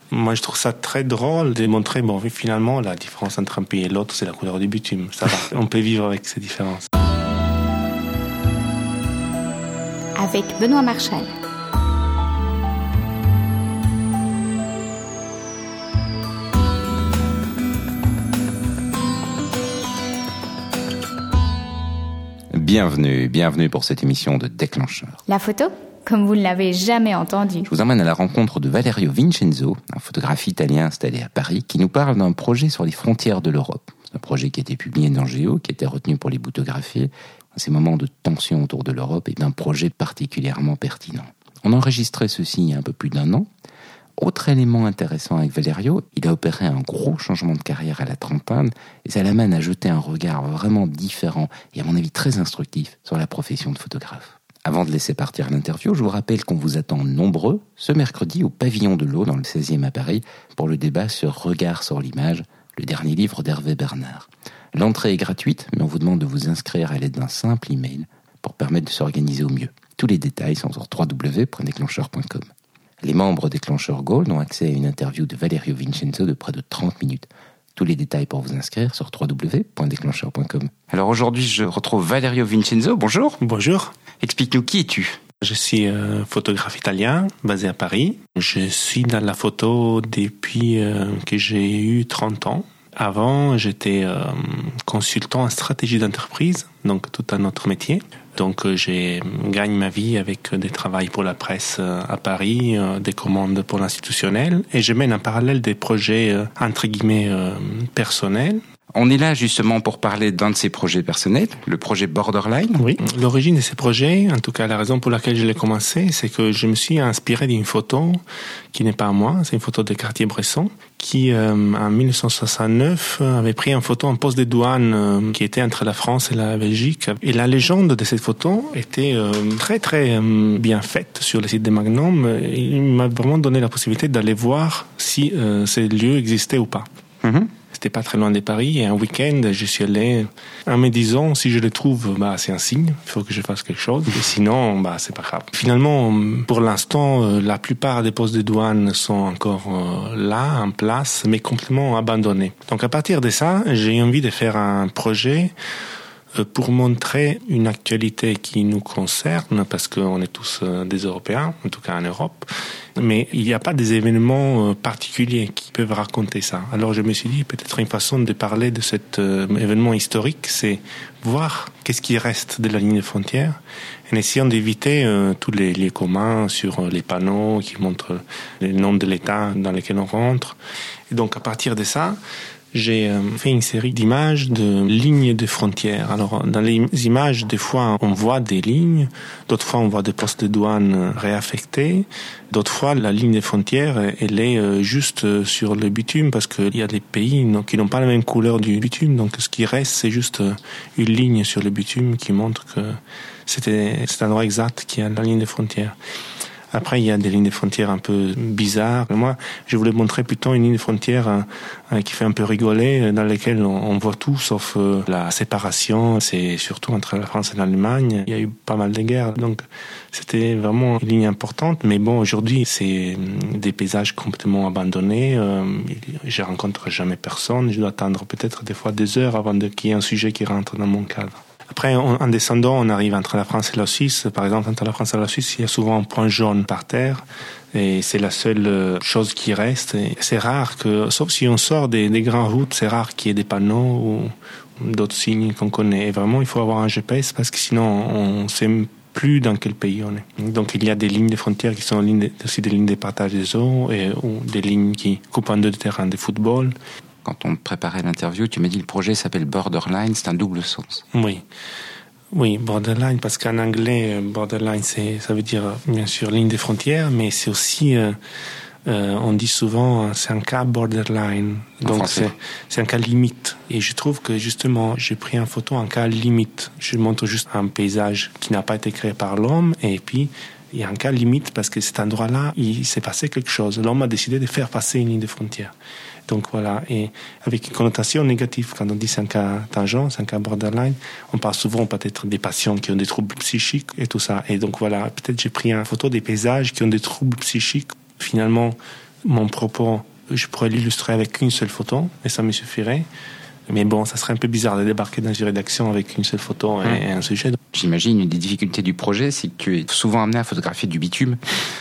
Moi, je trouve ça très drôle de montrer, finalement, la différence entre un pays et l'autre, c'est la couleur du bitume. Ça va, on peut vivre avec ces différences. Avec Benoît Marchal. Bienvenue pour cette émission de Déclencheur. La photo, comme vous ne l'avez jamais entendu. Je vous emmène à la rencontre de Valerio Vincenzo, un photographe italien installé à Paris, qui nous parle d'un projet sur les frontières de l'Europe. C'est un projet qui a été publié dans Géo, qui a été retenu pour les photographier. Dans ces moments de tension autour de l'Europe et d'un projet particulièrement pertinent. On a enregistré ceci il y a un peu plus d'1 an. Autre élément intéressant avec Valerio, il a opéré un gros changement de carrière à la trentaine et ça l'amène à jeter un regard vraiment différent et à mon avis très instructif sur la profession de photographe. Avant de laisser partir l'interview, je vous rappelle qu'on vous attend nombreux ce mercredi au Pavillon de l'Eau dans le 16e à Paris pour le débat sur Regard sur l'image, le dernier livre d'Hervé Bernard. L'entrée est gratuite, mais on vous demande de vous inscrire à l'aide d'un simple email pour permettre de s'organiser au mieux. Tous les détails sont sur www.déclencheur.com. Les membres Déclencheur Gold ont accès à une interview de Valerio Vincenzo de près de 30 minutes. Tous les détails pour vous inscrire sur www.déclencheur.com. Alors aujourd'hui, je retrouve Valerio Vincenzo. Bonjour. Bonjour. Explique-nous, qui es-tu ? Je suis photographe italien, basé à Paris. Je suis dans la photo depuis que j'ai eu 30 ans. Avant, j'étais consultant en stratégie d'entreprise, donc tout un autre métier. Donc, je gagne ma vie avec des travails pour la presse à Paris, des commandes pour l'institutionnel, et je mène en parallèle des projets, entre guillemets, personnels. On est là justement pour parler d'un de ces projets personnels, le projet Borderline. Oui, l'origine de ces projets, en tout cas la raison pour laquelle je l'ai commencé, c'est que je me suis inspiré d'une photo qui n'est pas à moi, c'est une photo de Cartier-Bresson, qui en 1969 avait pris une photo en poste de douane qui était entre la France et la Belgique. Et la légende de cette photo était très très bien faite sur le site de Magnum. Il m'a vraiment donné la possibilité d'aller voir si ces lieux existaient ou pas. C'était pas très loin de Paris et un week-end, je suis allé en me disant si je les trouve, c'est un signe, il faut que je fasse quelque chose. Et sinon, c'est pas grave. Finalement, pour l'instant, la plupart des postes de douane sont encore là, en place, mais complètement abandonnés. Donc à partir de ça, j'ai eu envie de faire un projet pour montrer une actualité qui nous concerne, parce qu'on est tous des Européens, en tout cas en Europe, mais il n'y a pas des événements particuliers qui peuvent raconter ça. Alors je me suis dit, peut-être une façon de parler de cet événement historique, c'est voir qu'est-ce qui reste de la ligne de frontière, en essayant d'éviter tous les liens communs sur les panneaux qui montrent le nom de l'État dans lequel on rentre. Et donc à partir de ça, j'ai fait une série d'images de lignes de frontières. Alors, dans les images, des fois, on voit des lignes, d'autres fois, on voit des postes de douane réaffectés, d'autres fois, la ligne de frontières, elle est juste sur le bitume, parce qu'il y a des pays qui n'ont pas la même couleur du bitume, donc ce qui reste, c'est juste une ligne sur le bitume qui montre que c'est un endroit exact qui a la ligne de frontières. Après, il y a des lignes de frontières un peu bizarres. Moi, je voulais montrer plutôt une ligne de frontière qui fait un peu rigoler, dans laquelle on voit tout sauf la séparation. C'est surtout entre la France et l'Allemagne. Il y a eu pas mal de guerres, donc c'était vraiment une ligne importante. Mais bon, aujourd'hui, c'est des paysages complètement abandonnés. Je rencontre jamais personne. Je dois attendre peut-être des fois des heures avant qu'il y ait un sujet qui rentre dans mon cadre. Après, en descendant, on arrive entre la France et la Suisse. Par exemple, entre la France et la Suisse, il y a souvent un point jaune par terre. Et c'est la seule chose qui reste. Et c'est rare que, sauf si on sort des grandes routes, c'est rare qu'il y ait des panneaux ou d'autres signes qu'on connaît. Et vraiment, il faut avoir un GPS parce que sinon, on ne sait plus dans quel pays on est. Donc, il y a des lignes de frontières qui sont aussi des lignes de partage des eaux ou des lignes qui coupent en deux terrains de football. Quand on préparait l'interview, tu m'as dit que le projet s'appelle Borderline, c'est un double sens. Oui, borderline, parce qu'en anglais, borderline, ça veut dire bien sûr ligne des frontières, mais c'est aussi, on dit souvent, c'est un cas borderline, donc c'est un cas limite. Et je trouve que justement, j'ai pris en photo un cas limite. Je montre juste un paysage qui n'a pas été créé par l'homme, et puis il y a un cas limite parce que cet endroit-là, il s'est passé quelque chose. L'homme a décidé de faire passer une ligne de frontière. Donc voilà, et avec une connotation négative, quand on dit c'est un cas tangent, c'est un cas borderline, on parle souvent peut-être des patients qui ont des troubles psychiques et tout ça. Et donc voilà, peut-être j'ai pris une photo des paysages qui ont des troubles psychiques. Finalement, mon propos, je pourrais l'illustrer avec une seule photo et ça me suffirait. Mais bon, ça serait un peu bizarre de débarquer dans une rédaction avec une seule photo et un sujet. J'imagine une des difficultés du projet, c'est que tu es souvent amené à photographier du bitume,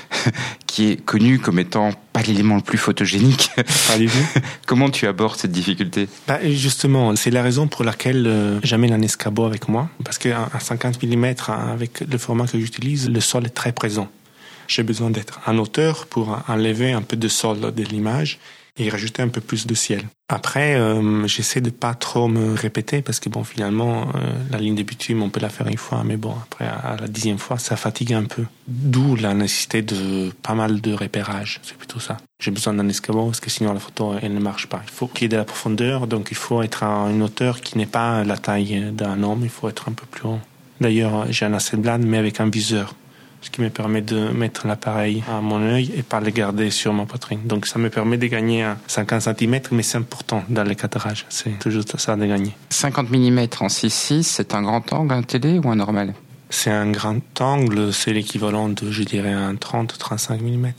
qui est connu comme étant pas l'élément le plus photogénique. Allez-y. Comment tu abordes cette difficulté ? Justement, c'est la raison pour laquelle j'amène un escabeau avec moi. Parce qu'à 50 mm, avec le format que j'utilise, le sol est très présent. J'ai besoin d'être en hauteur pour enlever un peu de sol de l'image et rajouter un peu plus de ciel. Après, j'essaie de pas trop me répéter parce que bon, finalement, la ligne de bitume, on peut la faire une fois, mais bon, après, à la 10e fois, ça fatigue un peu. D'où la nécessité de pas mal de repérage. C'est plutôt ça. J'ai besoin d'un escabeau parce que sinon la photo, elle ne marche pas. Il faut qu'il y ait de la profondeur, donc il faut être à une hauteur qui n'est pas la taille d'un homme, il faut être un peu plus haut. D'ailleurs, j'ai un Hasselblad, mais avec un viseur. Ce qui me permet de mettre l'appareil à mon œil et pas le garder sur ma poitrine. Donc ça me permet de gagner 50 cm, mais c'est important dans les cadrages. C'est toujours ça de gagner. 50 mm en 6.6, c'est un grand angle, un télé ou un normal ? C'est un grand angle, c'est l'équivalent de, je dirais, un 30-35 mm.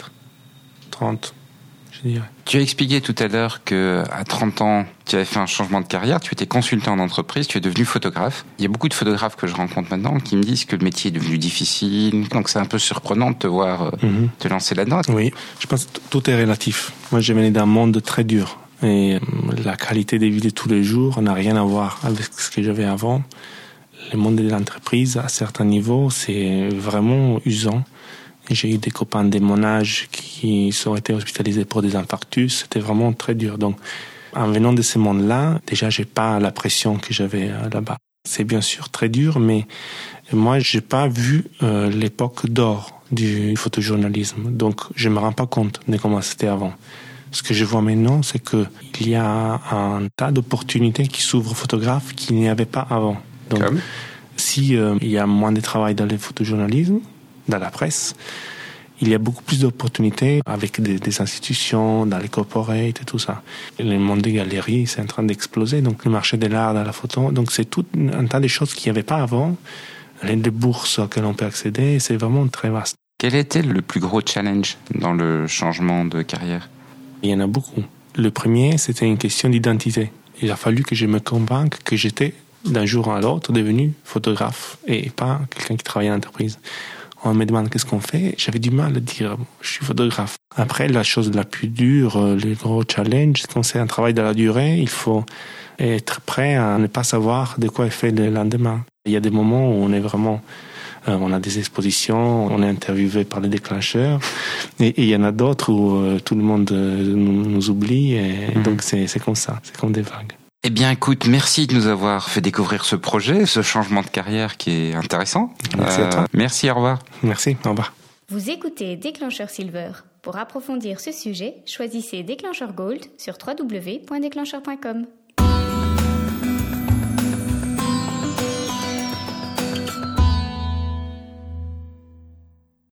30, je dirais. Tu as expliqué tout à l'heure qu'à 30 ans, tu avais fait un changement de carrière, tu étais consultant en entreprise, tu es devenu photographe. Il y a beaucoup de photographes que je rencontre maintenant qui me disent que le métier est devenu difficile, donc c'est un peu surprenant de te voir te lancer là-dedans. Oui, je pense que tout est relatif. Moi, je venais d'un monde très dur et la qualité de vie de tous les jours n'a rien à voir avec ce que j'avais avant. Le monde de l'entreprise, à certains niveaux, c'est vraiment usant. J'ai eu des copains de mon âge qui ont été hospitalisés pour des infarctus. C'était vraiment très dur. Donc, en venant de ce monde-là, déjà, j'ai pas la pression que j'avais là-bas. C'est bien sûr très dur, mais moi, j'ai pas vu l'époque d'or du photojournalisme. Donc, je me rends pas compte de comment c'était avant. Ce que je vois maintenant, c'est que il y a un tas d'opportunités qui s'ouvrent aux photographes qu'il n'y avait pas avant. Donc, si il y a moins de travail dans le photojournalisme, dans la presse, il y a beaucoup plus d'opportunités avec des institutions, dans les corporates et tout ça. Le monde des galeries, c'est en train d'exploser, donc le marché de l'art dans la photo, donc c'est tout un tas de choses qu'il n'y avait pas avant, les bourses auxquelles on peut accéder, c'est vraiment très vaste. Quel était le plus gros challenge dans le changement de carrière ? Il y en a beaucoup. Le premier, c'était une question d'identité. Il a fallu que je me convainque que j'étais d'un jour à l'autre devenu photographe et pas quelqu'un qui travaillait en entreprise. On me demande qu'est-ce qu'on fait. J'avais du mal à dire je suis photographe. Après, la chose la plus dure, le gros challenge, quand c'est un travail de la durée, il faut être prêt à ne pas savoir de quoi est fait le lendemain. Il y a des moments où on est vraiment, on a des expositions, on est interviewé par les déclencheurs, et il y en a d'autres où tout le monde nous oublie, et donc c'est comme ça, c'est comme des vagues. Eh bien, écoute, merci de nous avoir fait découvrir ce projet, ce changement de carrière qui est intéressant. Merci à toi. Merci, au revoir. Merci, au revoir. Vous écoutez Déclencheur Silver. Pour approfondir ce sujet, choisissez Déclencheur Gold sur www.déclencheur.com.